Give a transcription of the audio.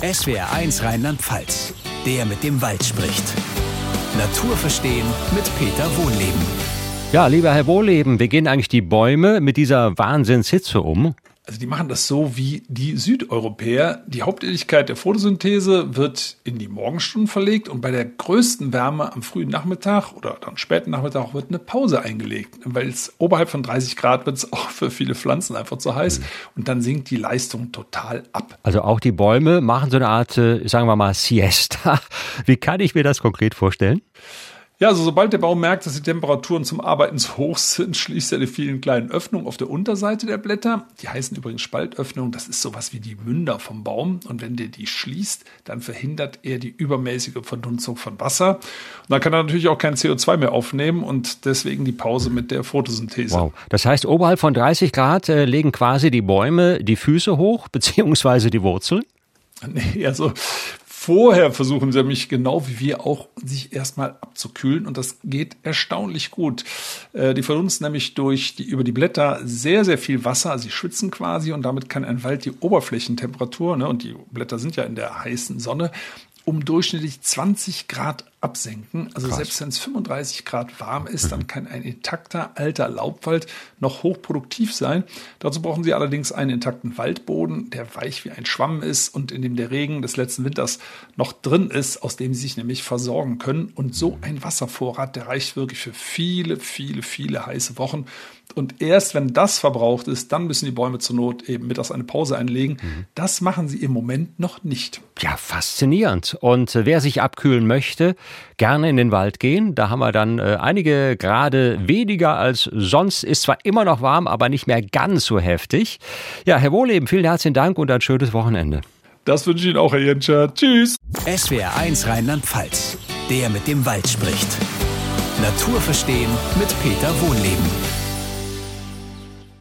SWR1 Rheinland-Pfalz, der mit dem Wald spricht. Natur verstehen mit Peter Wohlleben. Ja, lieber Herr Wohlleben, wie gehen eigentlich die Bäume mit dieser Wahnsinnshitze um? Also die machen das so wie die Südeuropäer. Die Haupttätigkeit der Photosynthese wird in die Morgenstunden verlegt und bei der größten Wärme am frühen Nachmittag oder dann späten Nachmittag wird eine Pause eingelegt. Weil es oberhalb von 30 Grad wird es auch für viele Pflanzen einfach zu heiß und dann sinkt die Leistung total ab. Also auch die Bäume machen so eine Art, sagen wir mal, Siesta. Wie kann ich mir das konkret vorstellen? Ja, also sobald der Baum merkt, dass die Temperaturen zum Arbeiten zu hoch sind, schließt er die vielen kleinen Öffnungen auf der Unterseite der Blätter. Die heißen übrigens Spaltöffnungen. Das ist sowas wie die Münder vom Baum. Und wenn der die schließt, dann verhindert er die übermäßige Verdunstung von Wasser. Und dann kann er natürlich auch kein CO2 mehr aufnehmen und deswegen die Pause mit der Photosynthese. Wow. Das heißt, oberhalb von 30 Grad legen quasi die Bäume die Füße hoch, beziehungsweise die Wurzeln? Nee, also vorher versuchen sie nämlich genau wie wir auch, sich erstmal abzukühlen und das geht erstaunlich gut. Die verdunsten nämlich über die Blätter sehr, sehr viel Wasser, also sie schwitzen quasi und damit kann ein Wald die Oberflächentemperatur, und die Blätter sind ja in der heißen Sonne, um durchschnittlich 20 Grad absenken. Also Krass. Selbst wenn es 35 Grad warm ist, dann kann ein intakter alter Laubwald noch hochproduktiv sein. Dazu brauchen Sie allerdings einen intakten Waldboden, der weich wie ein Schwamm ist und in dem der Regen des letzten Winters noch drin ist, aus dem Sie sich nämlich versorgen können. Und so ein Wasservorrat, der reicht wirklich für viele, viele, viele heiße Wochen. Und erst wenn das verbraucht ist, dann müssen die Bäume zur Not eben mittags eine Pause einlegen. Das machen sie im Moment noch nicht. Ja, faszinierend. Und wer sich abkühlen möchte, gerne in den Wald gehen. Da haben wir dann einige Grade weniger als sonst. Ist zwar immer noch warm, aber nicht mehr ganz so heftig. Ja, Herr Wohlleben, vielen herzlichen Dank und ein schönes Wochenende. Das wünsche ich Ihnen auch, Herr Jenscher. Tschüss. SWR1 Rheinland-Pfalz, der mit dem Wald spricht. Natur verstehen mit Peter Wohlleben.